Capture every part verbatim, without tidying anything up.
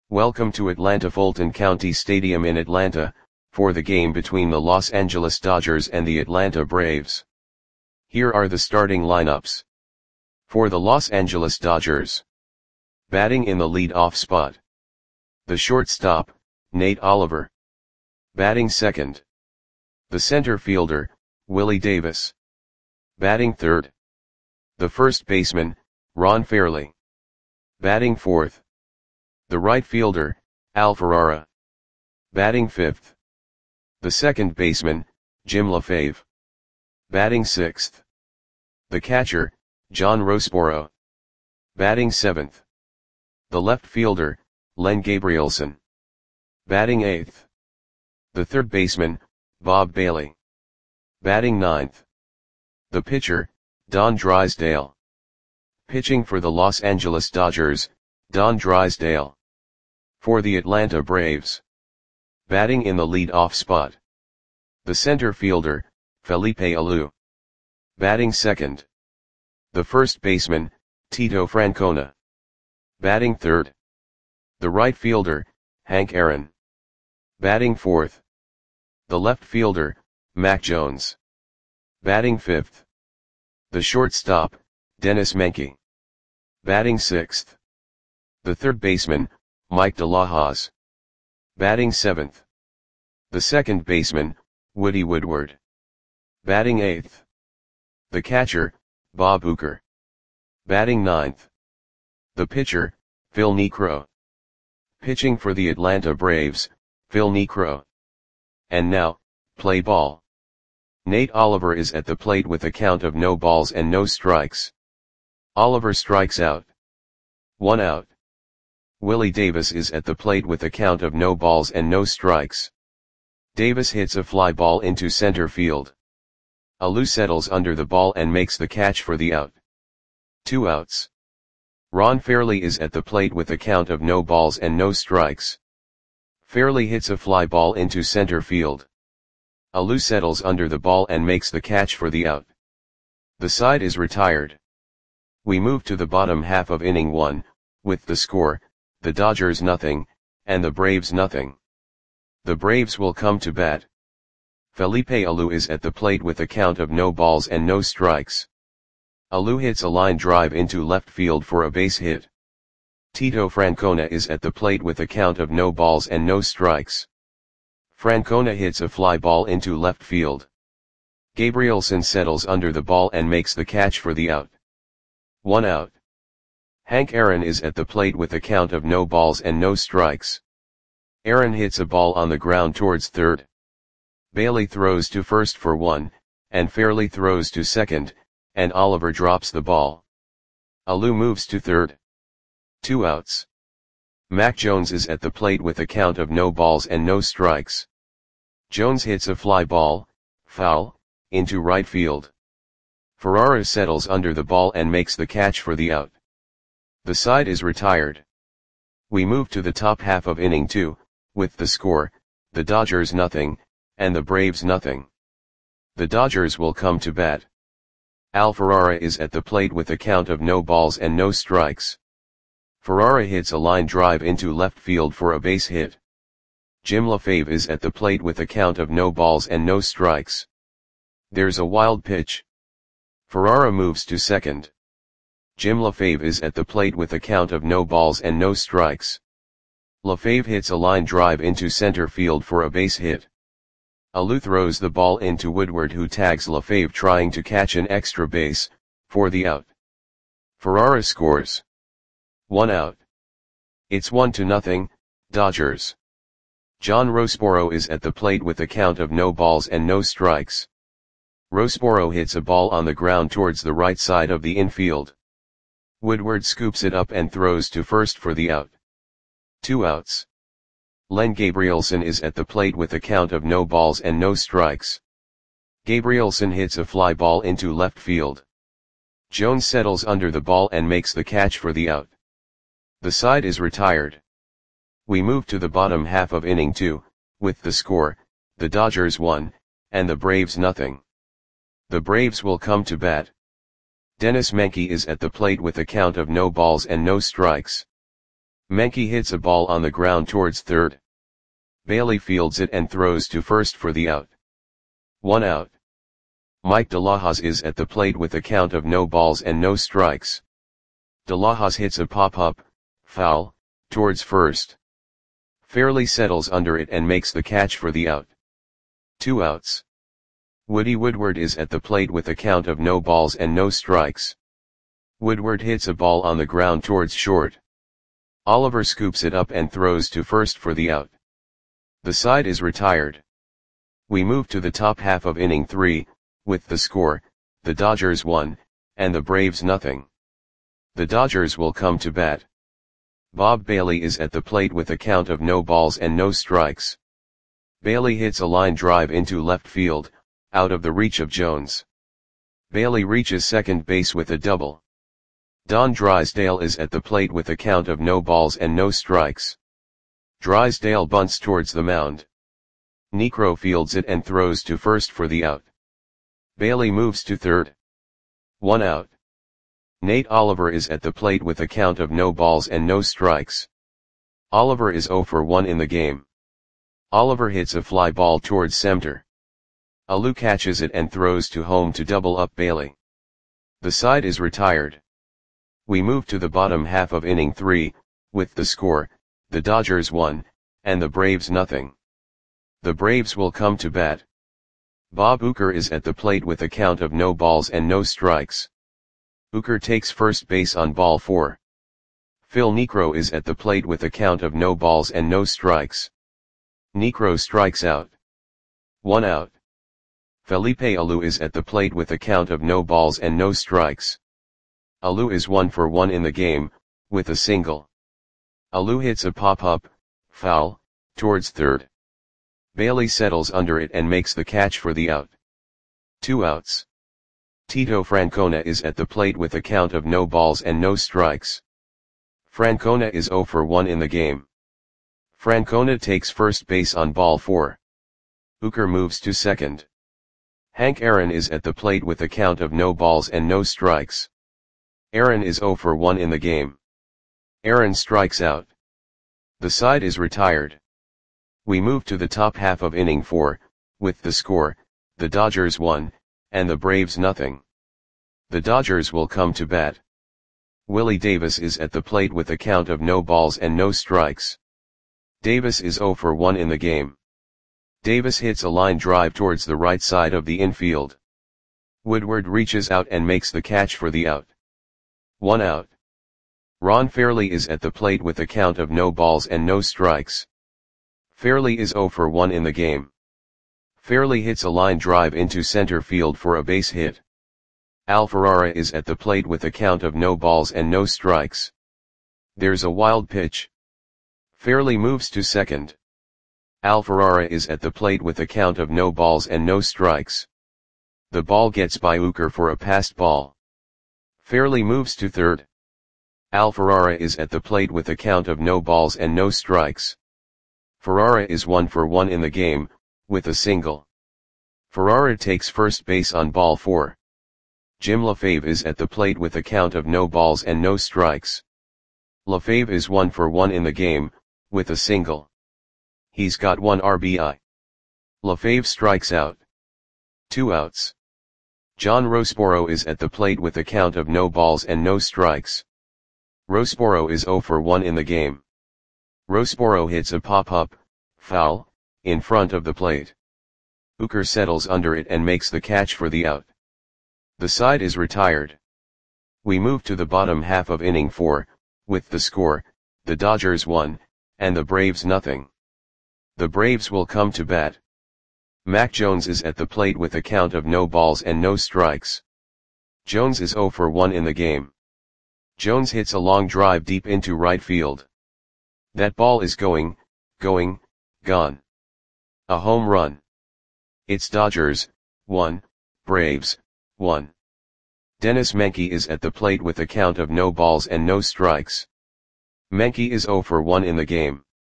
Welcome to Atlanta Fulton County Stadium in Atlanta, for the game between the Los Angeles Dodgers and the Atlanta Braves. Here are the starting lineups. For the Los Angeles Dodgers. Batting in the lead-off spot. The shortstop, Nate Oliver. Batting second. The center fielder, Willie Davis. Batting third. The first baseman, Ron Fairly. Batting fourth. The right fielder, Al Ferrara. Batting fifth. The second baseman, Jim LaFave. Batting sixth. The catcher, John Roseboro. Batting seventh. The left fielder, Len Gabrielson. Batting eighth. The third baseman, Bob Bailey. Batting ninth. The pitcher, Don Drysdale. Pitching for the Los Angeles Dodgers, Don Drysdale. For the Atlanta Braves. Batting in the lead-off spot. The center fielder, Felipe Alou. Batting second. The first baseman, Tito Francona. Batting third. The right fielder, Hank Aaron. Batting fourth. The left fielder, Mac Jones. Batting fifth. The shortstop, Dennis Menke. Batting sixth. The third baseman, Mike DeLahoz. Batting seventh. The second baseman, Woody Woodward. Batting eighth. The catcher, Bob Uecker. Batting ninth. The pitcher, Phil Niekro. Pitching for the Atlanta Braves, Phil Niekro. And now, play ball. Nate Oliver is at the plate with a count of no balls and no strikes. Oliver strikes out. One out. Willie Davis is at the plate with a count of no balls and no strikes. Davis hits a fly ball into center field. Alou settles under the ball and makes the catch for the out. Two outs. Ron Fairly is at the plate with a count of no balls and no strikes. Fairly hits a fly ball into center field. Alou settles under the ball and makes the catch for the out. The side is retired. We move to the bottom half of inning one, with the score, the Dodgers nothing, and the Braves nothing. The Braves will come to bat. Felipe Alou is at the plate with a count of no balls and no strikes. Alou hits a line drive into left field for a base hit. Tito Francona is at the plate with a count of no balls and no strikes. Francona hits a fly ball into left field. Gabrielson settles under the ball and makes the catch for the out. One out. Hank Aaron is at the plate with a count of no balls and no strikes. Aaron hits a ball on the ground towards third. Bailey throws to first for one, and Fairly throws to second, and Oliver drops the ball. Alou moves to third. Two outs. Mac Jones is at the plate with a count of no balls and no strikes. Jones hits a fly ball, foul, into right field. Ferrara settles under the ball and makes the catch for the out. The side is retired. We move to the top half of inning two, with the score, the Dodgers nothing, and the Braves nothing. The Dodgers will come to bat. Al Ferrara is at the plate with a count of no balls and no strikes. Ferrara hits a line drive into left field for a base hit. Jim LaFave is at the plate with a count of no balls and no strikes. There's a wild pitch. Ferrara moves to second. Jim LaFave is at the plate with a count of no balls and no strikes. LaFave hits a line drive into center field for a base hit. Alou throws the ball into Woodward, who tags LaFave trying to catch an extra base, for the out. Ferrara scores. One out. It's one to nothing, Dodgers. John Roseboro is at the plate with a count of no balls and no strikes. Roseboro hits a ball on the ground towards the right side of the infield. Woodward scoops it up and throws to first for the out. Two outs. Len Gabrielson is at the plate with a count of no balls and no strikes. Gabrielson hits a fly ball into left field. Jones settles under the ball and makes the catch for the out. The side is retired. We move to the bottom half of inning two, with the score, the Dodgers one, and the Braves nothing. The Braves will come to bat. Dennis Menke is at the plate with a count of no balls and no strikes. Menke hits a ball on the ground towards third. Bailey fields it and throws to first for the out. One out. Mike De La Hoz is at the plate with a count of no balls and no strikes. De La Hoz hits a pop-up, foul, towards first. Fairly settles under it and makes the catch for the out. Two outs. Woody Woodward is at the plate with a count of no balls and no strikes. Woodward hits a ball on the ground towards short. Oliver scoops it up and throws to first for the out. The side is retired. We move to the top half of inning three, with the score, the Dodgers one, and the Braves nothing. The Dodgers will come to bat. Bob Bailey is at the plate with a count of no balls and no strikes. Bailey hits a line drive into left field, out of the reach of Jones. Bailey reaches second base with a double. Don Drysdale is at the plate with a count of no balls and no strikes. Drysdale bunts towards the mound. Niekro fields it and throws to first for the out. Bailey moves to third. One out. Nate Oliver is at the plate with a count of no balls and no strikes. Oliver is oh for one in the game. Oliver hits a fly ball towards center. Alou catches it and throws to home to double up Bailey. The side is retired. We move to the bottom half of inning three, with the score, the Dodgers one, and the Braves nothing. The Braves will come to bat. Bob Uecker is at the plate with a count of no balls and no strikes. Uecker takes first base on ball four. Phil Niekro is at the plate with a count of no balls and no strikes. Niekro strikes out. One out. Felipe Alou is at the plate with a count of no balls and no strikes. Alou is one for one in the game, with a single. Alou hits a pop-up, foul, towards third. Bailey settles under it and makes the catch for the out. Two outs. Tito Francona is at the plate with a count of no balls and no strikes. Francona is oh for one in the game. Francona takes first base on ball four. Uecker moves to second. Hank Aaron is at the plate with a count of no balls and no strikes. Aaron is oh for one in the game. Aaron strikes out. The side is retired. We move to the top half of inning four, with the score, the Dodgers one, and the Braves nothing. The Dodgers will come to bat. Willie Davis is at the plate with a count of no balls and no strikes. Davis is oh for one in the game. Davis hits a line drive towards the right side of the infield. Woodward reaches out and makes the catch for the out. One out. Ron Fairly is at the plate with a count of no balls and no strikes. Fairly is oh for one in the game. Fairly hits a line drive into center field for a base hit. Al Ferrara is at the plate with a count of no balls and no strikes. There's a wild pitch. Fairly moves to second. Al Ferrara is at the plate with a count of no balls and no strikes. The ball gets by Uecker for a passed ball. Fairly moves to third. Al Ferrara is at the plate with a count of no balls and no strikes. Ferrara is one for one in the game, with a single. Ferrara takes first base on ball four. Jim LaFave is at the plate with a count of no balls and no strikes. LaFave is one for one in the game, with a single. He's got one R B I. LaFave strikes out. Two outs. John Rosporo is at the plate with a count of no balls and no strikes. Rosporo is oh for one in the game. Rosporo hits a pop-up, foul, in front of the plate. Uecker settles under it and makes the catch for the out. The side is retired. We move to the bottom half of inning four, with the score, the Dodgers one, and the Braves nothing. The Braves will come to bat. Mac Jones is at the plate with a count of no balls and no strikes. Jones is oh for one in the game. Jones hits a long drive deep into right field. That ball is going, going, gone. A home run. It's Dodgers, one, Braves, one. Dennis Menke is at the plate with a count of no balls and no strikes. Menke is oh for one in the game.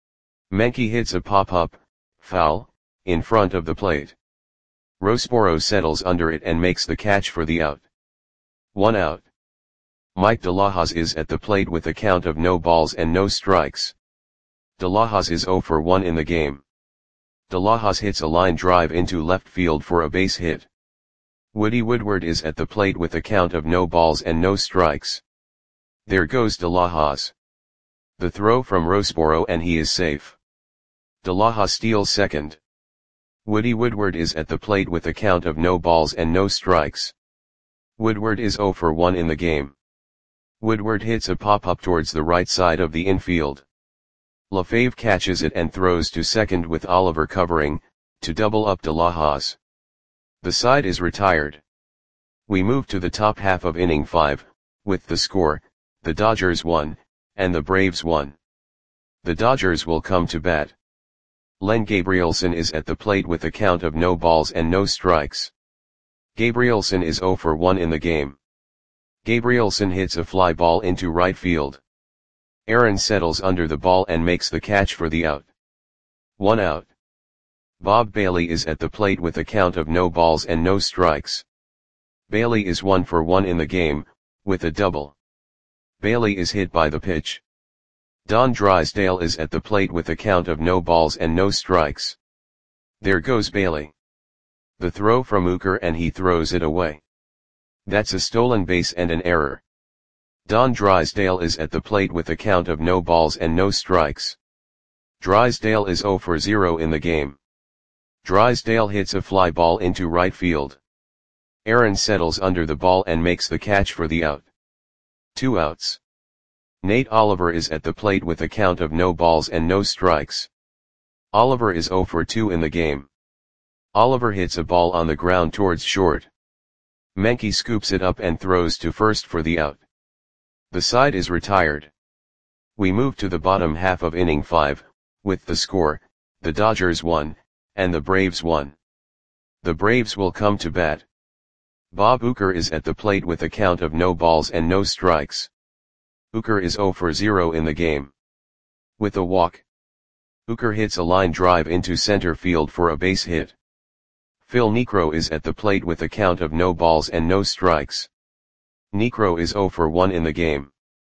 Menke hits a pop-up, foul, in front of the plate. Rosporo settles under it and makes the catch for the out. One out. Mike De La Hoz is at the plate with a count of no balls and no strikes. De La Hoz is zero for one in the game. De La Hoz hits a line drive into left field for a base hit. Woody Woodward is at the plate with a count of no balls and no strikes. There goes De La Hoz. The throw from Roseboro and he is safe. De La Hoz steals second. Woody Woodward is at the plate with a count of no balls and no strikes. Woodward is zero for one in the game. Woodward hits a pop-up towards the right side of the infield. LaFave catches it and throws to second with Oliver covering, to double up De La Hoz. The side is retired. We move to the top half of inning five, with the score, the Dodgers won, and the Braves won. The Dodgers will come to bat. Len Gabrielson is at the plate with a count of no balls and no strikes. Gabrielson is zero for one in the game. Gabrielson hits a fly ball into right field. Aaron settles under the ball and makes the catch for the out. One out. Bob Bailey is at the plate with a count of no balls and no strikes. Bailey is one for one in the game, with a double. Bailey is hit by the pitch. Don Drysdale is at the plate with a count of no balls and no strikes. There goes Bailey. The throw from Uecker and he throws it away. That's a stolen base and an error. Don Drysdale is at the plate with a count of no balls and no strikes. Drysdale is zero for zero in the game. Drysdale hits a fly ball into right field. Aaron settles under the ball and makes the catch for the out. Two outs. Nate Oliver is at the plate with a count of no balls and no strikes. Oliver is zero for two in the game. Oliver hits a ball on the ground towards short. Menke scoops it up and throws to first for the out. The side is retired. We move to the bottom half of inning five, with the score, the Dodgers won, and the Braves won. The Braves will come to bat. Bob Uecker is at the plate with a count of no balls and no strikes. Uecker is zero for zero in the game. With a walk. Uecker hits a line drive into center field for a base hit. Phil Niekro is at the plate with a count of no balls and no strikes. Niekro is zero for one in the game.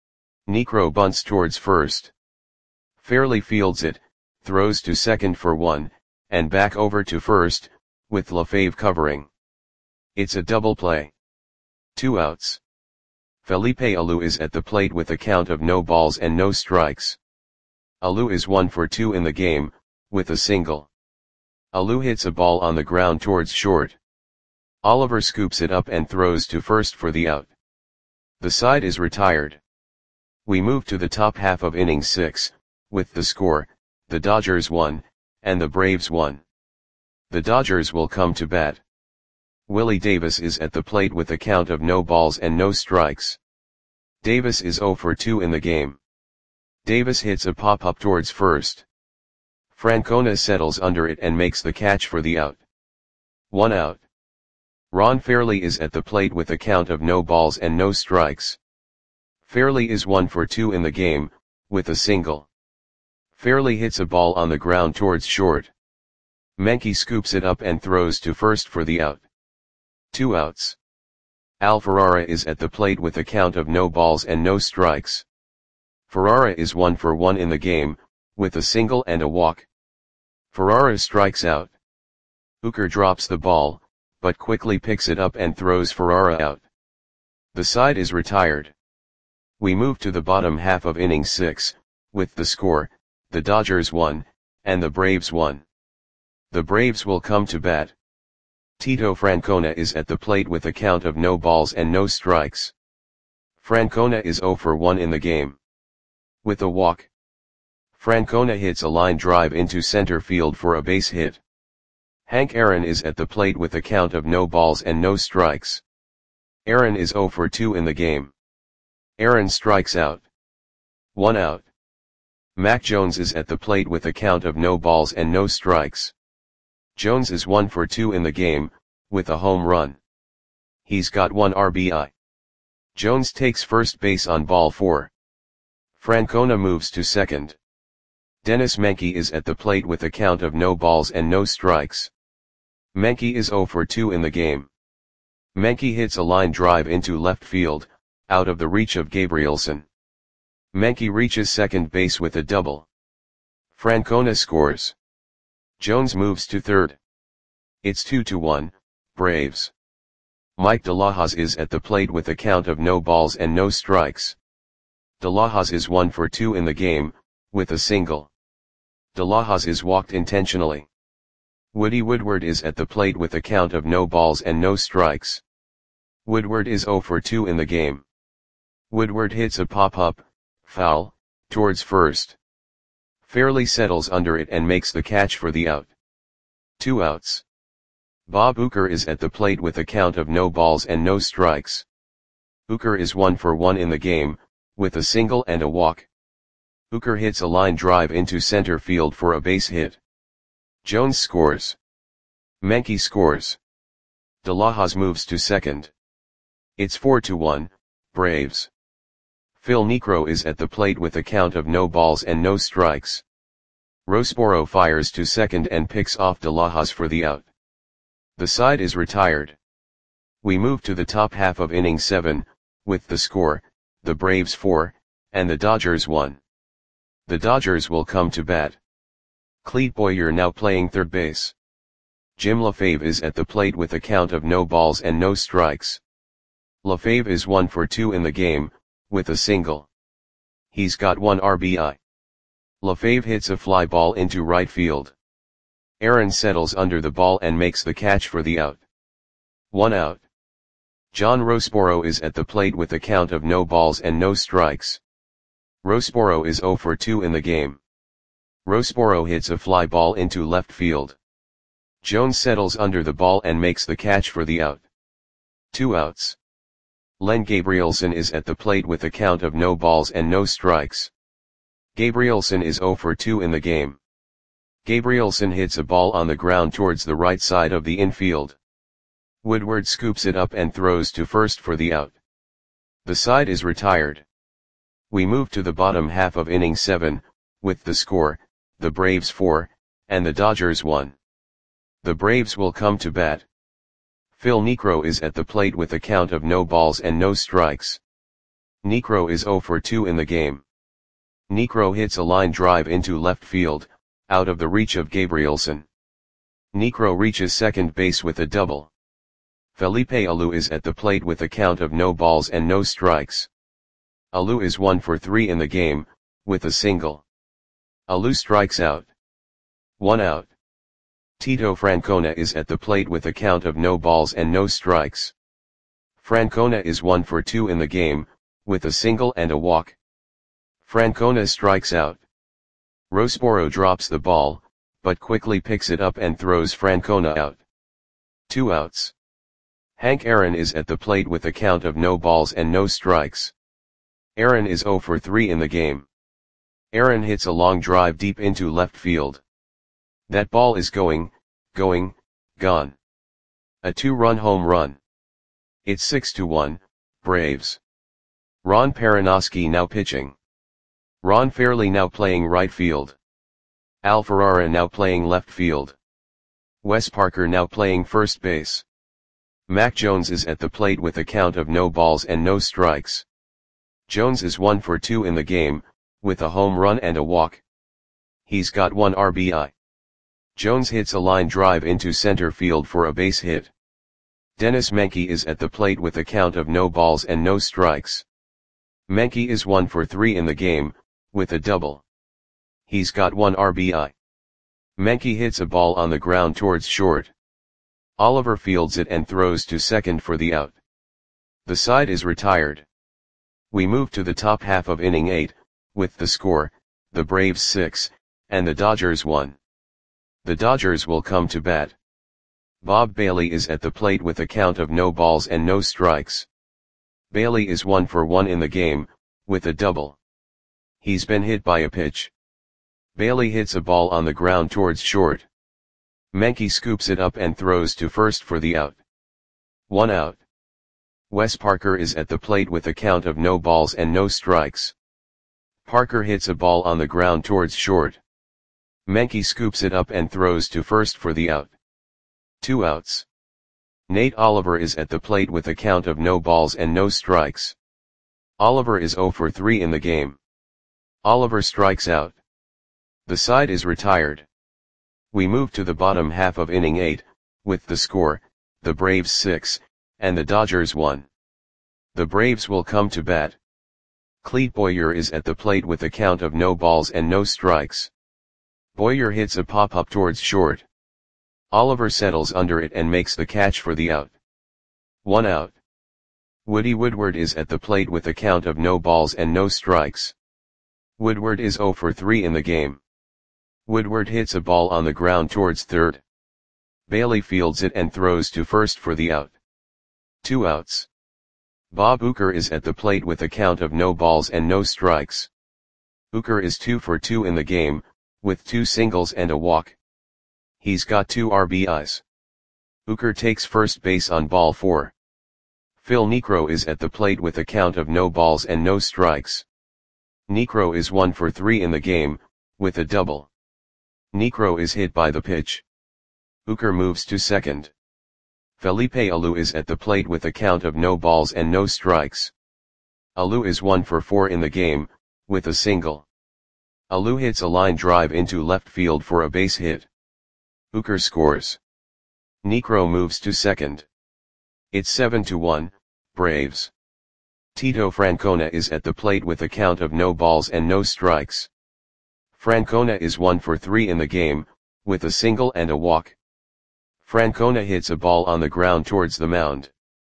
Niekro bunts towards first. Fairley fields it, throws to second for one, and back over to first, with LaFave covering. It's a double play. Two outs. Felipe Alou is at the plate with a count of no balls and no strikes. Alou is one for two in the game, with a single. Alou hits a ball on the ground towards short. Oliver scoops it up and throws to first for the out. The side is retired. We move to the top half of inning six, with the score, the Dodgers won, and the Braves won. The Dodgers will come to bat. Willie Davis is at the plate with a count of no balls and no strikes. Davis is zero for two in the game. Davis hits a pop-up towards first. Francona settles under it and makes the catch for the out. One out. Ron Fairley is at the plate with a count of no balls and no strikes. Fairley is one for two in the game, with a single. Fairley hits a ball on the ground towards short. Menke scoops it up and throws to first for the out. Two outs. Al Ferrara is at the plate with a count of no balls and no strikes. Ferrara is one for one in the game, with a single and a walk. Ferrara strikes out. Uecker drops the ball, but quickly picks it up and throws Ferrara out. The side is retired. We move to the bottom half of inning six, with the score, the Dodgers won, and the Braves won. The Braves will come to bat. Tito Francona is at the plate with a count of no balls and no strikes. Francona is zero for one in the game. With a walk. Francona hits a line drive into center field for a base hit. Hank Aaron is at the plate with a count of no balls and no strikes. Aaron is zero for two in the game. Aaron strikes out. One out. Mac Jones is at the plate with a count of no balls and no strikes. Jones is one for two in the game, with a home run. He's got one R B I. Jones takes first base on ball four. Francona moves to second. Dennis Menke is at the plate with a count of no balls and no strikes. Menke is zero for two in the game. Menke hits a line drive into left field, out of the reach of Gabrielson. Menke reaches second base with a double. Francona scores. Jones moves to third. It's two to one, Braves. Mike De La Hoz is at the plate with a count of no balls and no strikes. De La Hoz is one for two in the game, with a single. De La Hoz is walked intentionally. Woody Woodward is at the plate with a count of no balls and no strikes. Woodward is zero for two in the game. Woodward hits a pop-up, foul, towards first. Fairly settles under it and makes the catch for the out. Two outs. Bob Uecker is at the plate with a count of no balls and no strikes. Uecker is one for one in the game, with a single and a walk. Uecker hits a line drive into center field for a base hit. Jones scores. Menke scores. De La Hoz moves to second. It's four to one, Braves. Phil Niekro is at the plate with a count of no balls and no strikes. Rosboro fires to second and picks off De La Hoz for the out. The side is retired. We move to the top half of inning seven, with the score, the Braves four, and the Dodgers one. The Dodgers will come to bat. Clete Boyer now playing third base. Jim LaFave is at the plate with a count of no balls and no strikes. LaFave is one for two in the game, with a single. He's got one R B I. LaFave hits a fly ball into right field. Aaron settles under the ball and makes the catch for the out. One out. John Rosboro is at the plate with a count of no balls and no strikes. Rosboro is zero for two in the game. Rosboro hits a fly ball into left field. Jones settles under the ball and makes the catch for the out. Two outs. Len Gabrielson is at the plate with a count of no balls and no strikes. Gabrielson is zero for two in the game. Gabrielson hits a ball on the ground towards the right side of the infield. Woodward scoops it up and throws to first for the out. The side is retired. We move to the bottom half of inning seven, with the score, the Braves four, and the Dodgers one. The Braves will come to bat. Phil Niekro is at the plate with a count of no balls and no strikes. Niekro is zero for two in the game. Niekro hits a line drive into left field, out of the reach of Gabrielson. Niekro reaches second base with a double. Felipe Alou is at the plate with a count of no balls and no strikes. Alou is one for three in the game, with a single. Alou strikes out. One out. Tito Francona is at the plate with a count of no balls and no strikes. Francona is one for two in the game, with a single and a walk. Francona strikes out. Rosboro drops the ball, but quickly picks it up and throws Francona out. Two outs. Hank Aaron is at the plate with a count of no balls and no strikes. Aaron is zero for three in the game. Aaron hits a long drive deep into left field. That ball is going, going, gone. A two-run home run. It's six to one, Braves. Ron Perranoski now pitching. Ron Fairley now playing right field. Al Ferrara now playing left field. Wes Parker now playing first base. Mac Jones is at the plate with a count of no balls and no strikes. Jones is one for two in the game, with a home run and a walk. He's got one R B I. Jones hits a line drive into center field for a base hit. Dennis Menke is at the plate with a count of no balls and no strikes. Menke is one for three in the game, with a double. He's got one R B I. Menke hits a ball on the ground towards short. Oliver fields it and throws to second for the out. The side is retired. We move to the top half of inning eight, with the score, the Braves six, and the Dodgers one. The Dodgers will come to bat. Bob Bailey is at the plate with a count of no balls and no strikes. Bailey is one for one in the game, with a double. He's been hit by a pitch. Bailey hits a ball on the ground towards short. Menke scoops it up and throws to first for the out. One out. Wes Parker is at the plate with a count of no balls and no strikes. Parker hits a ball on the ground towards short. Menke scoops it up and throws to first for the out. Two outs. Nate Oliver is at the plate with a count of no balls and no strikes. Oliver is zero for three in the game. Oliver strikes out. The side is retired. We move to the bottom half of inning eight, with the score, the Braves six, and the Dodgers one. The Braves will come to bat. Clete Boyer is at the plate with a count of no balls and no strikes. Boyer hits a pop-up towards short. Oliver settles under it and makes the catch for the out. One out. Woody Woodward is at the plate with a count of no balls and no strikes. Woodward is zero for three in the game. Woodward hits a ball on the ground towards third. Bailey fields it and throws to first for the out. Two outs. Bob Uecker is at the plate with a count of no balls and no strikes. Uecker is two for two in the game, with two singles and a walk. He's got two R B Is. Uecker takes first base on ball four. Phil Niekro is at the plate with a count of no balls and no strikes. Niekro is one for three in the game, with a double. Niekro is hit by the pitch. Uecker moves to second. Felipe Alou is at the plate with a count of no balls and no strikes. Alou is one for four in the game, with a single. Alou hits a line drive into left field for a base hit. Uecker scores. Niekro moves to second. It's seven to one, Braves. Tito Francona is at the plate with a count of no balls and no strikes. Francona is one for three in the game, with a single and a walk. Francona hits a ball on the ground towards the mound.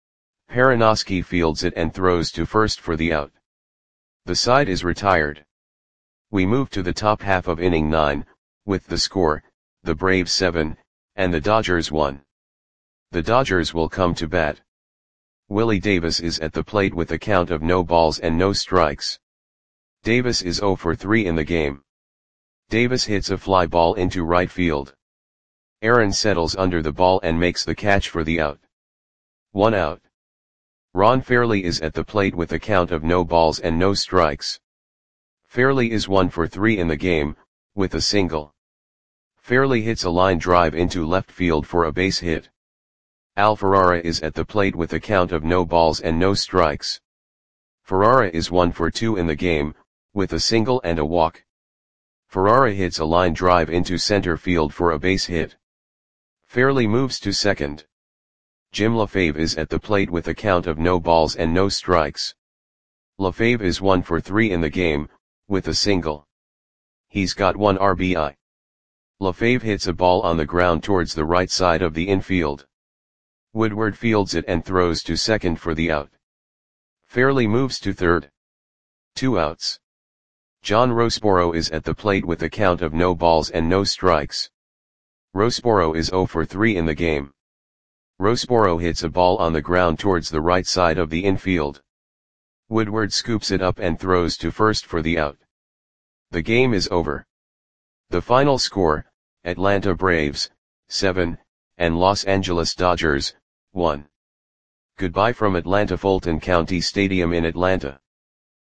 Perinoski fields it and throws to first for the out. The side is retired. We move to the top half of inning nine, with the score, the Braves seven, and the Dodgers one. The Dodgers will come to bat. Willie Davis is at the plate with a count of no balls and no strikes. Davis is zero for three in the game. Davis hits a fly ball into right field. Aaron settles under the ball and makes the catch for the out. One out. Ron Fairly is at the plate with a count of no balls and no strikes. Fairly is one for three in the game, with a single. Fairly hits a line drive into left field for a base hit. Al Ferrara is at the plate with a count of no balls and no strikes. Ferrara is one for two in the game, with a single and a walk. Ferrara hits a line drive into center field for a base hit. Fairly moves to second. Jim LaFave is at the plate with a count of no balls and no strikes. LaFave is one for three in the game, with a single. He's got one R B I. LaFave hits a ball on the ground towards the right side of the infield. Woodward fields it and throws to second for the out. Fairly moves to third. Two outs. John Rosboro is at the plate with a count of no balls and no strikes. Rosboro is zero for three in the game. Rosboro hits a ball on the ground towards the right side of the infield. Woodward scoops it up and throws to first for the out. The game is over. The final score, Atlanta Braves, seven, and Los Angeles Dodgers, one. Goodbye from Atlanta Fulton County Stadium in Atlanta.